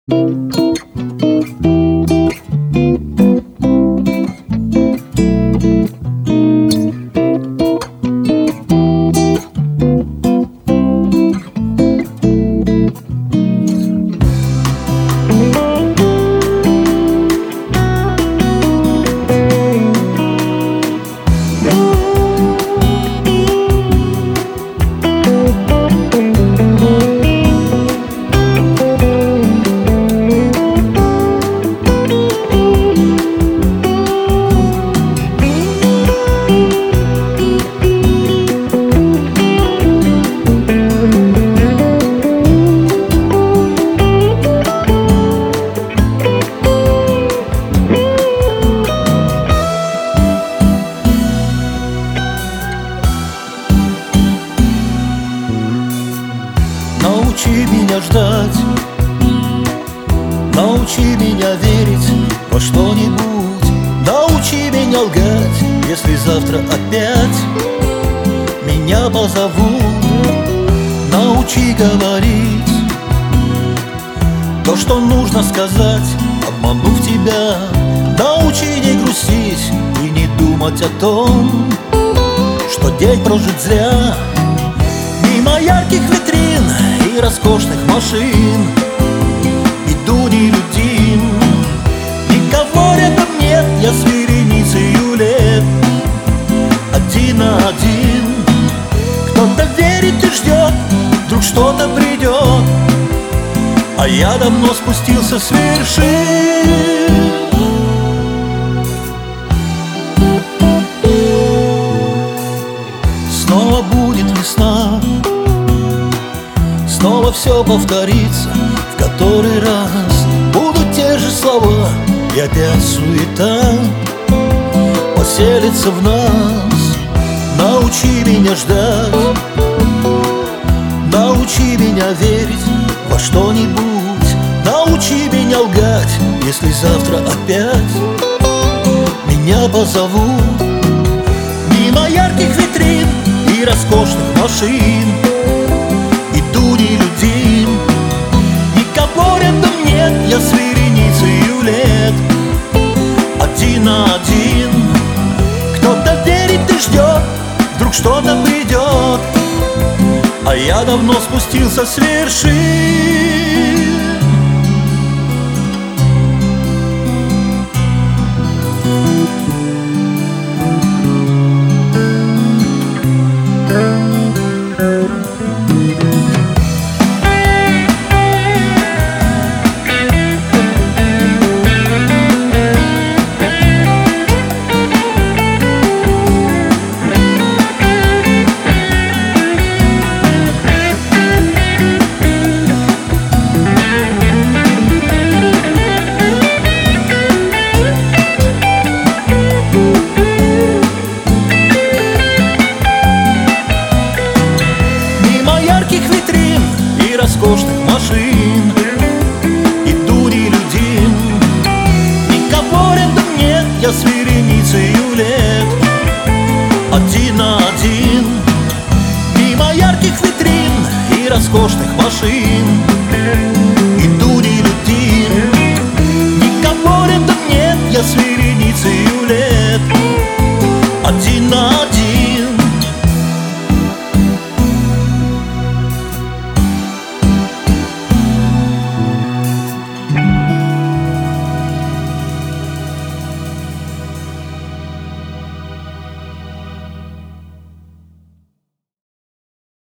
Научи меня ждать, научи меня верить во что-нибудь, научи меня лгать, если завтра опять меня позовут. Научи говорить то, что нужно сказать, обманув тебя. Научи не грустить и не думать о том, что день прожит зря. Мимо ярких витрин и роскошных машин иду нелюдим. Никого рядом нет, я с вереницею лет один на один. Кто-то верит и ждет, вдруг что-то придет, а я давно спустился с вершин. Снова будет весна, снова все повторится в который раз. Будут те же слова, и опять суета поселится в нас. Научи меня ждать, научи меня верить во что-нибудь, научи меня лгать, если завтра опять меня позовут. Мимо ярких витрин и роскошных машин иду нелюдим. Никого рядом нет, я с вереницею лет один на один. Кто-то верит и ждет, вдруг что-то придет, а я давно спустился с вершин.